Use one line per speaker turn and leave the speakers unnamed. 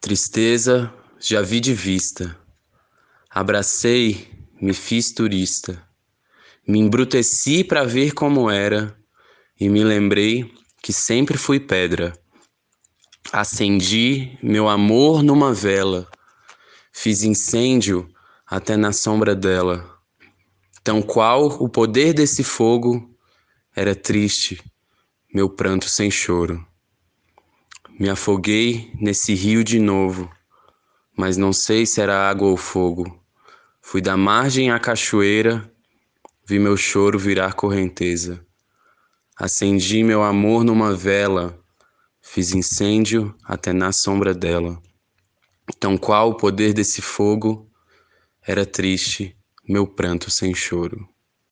Tristeza já vi de vista, abracei, me fiz turista, me embruteci pra ver como era e me lembrei que sempre fui pedra. Acendi meu amor numa vela, fiz incêndio até na sombra dela. Tão qual o poder desse fogo era triste, meu pranto sem choro. Me afoguei nesse rio de novo, mas não sei se era água ou fogo. Fui da margem à cachoeira, vi meu choro virar correnteza. Acendi meu amor numa vela, fiz incêndio até na sombra dela. Tão qual o poder desse fogo era triste, meu pranto sem choro.